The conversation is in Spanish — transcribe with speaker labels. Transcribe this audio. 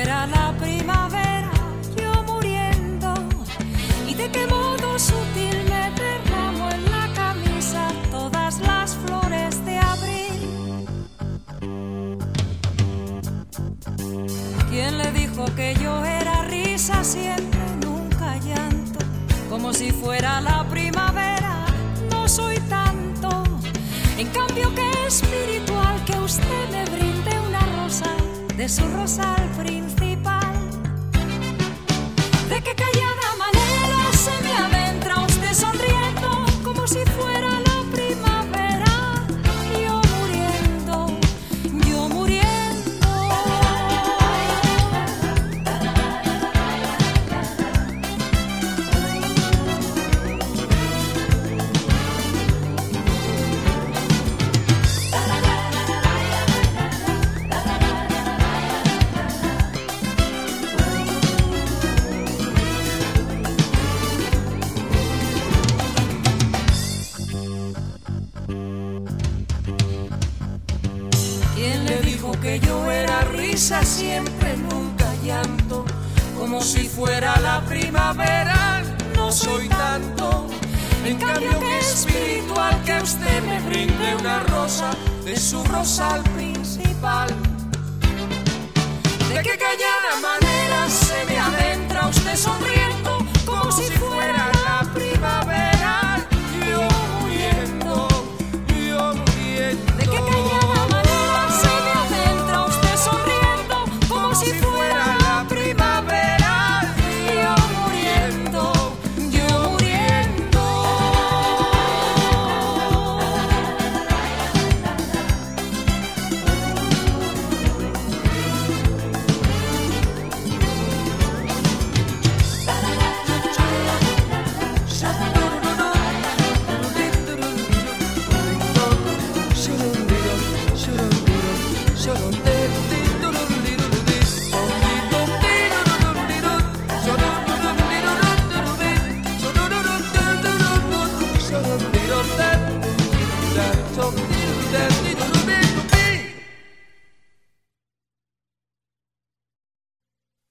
Speaker 1: fuera la primavera, yo muriendo, y de qué modo sutil me derramo en la camisa todas las flores de abril. ¿Quién le dijo que yo era risa siempre, nunca llanto? Como si fuera la primavera, no soy tanto. En cambio que espiritual que usted me brinde una rosa de su rosal principal. De qué callada manera se me adentra usted sonriendo, como si fuera la primavera, yo muriendo, yo muriendo. ¿Quién le dijo que yo era risa siempre, nunca llanto? Como si fuera la primavera, no soy tanto. En cambio que espiritual que usted me brinde una rosa de su rosal principal. De qué callada manera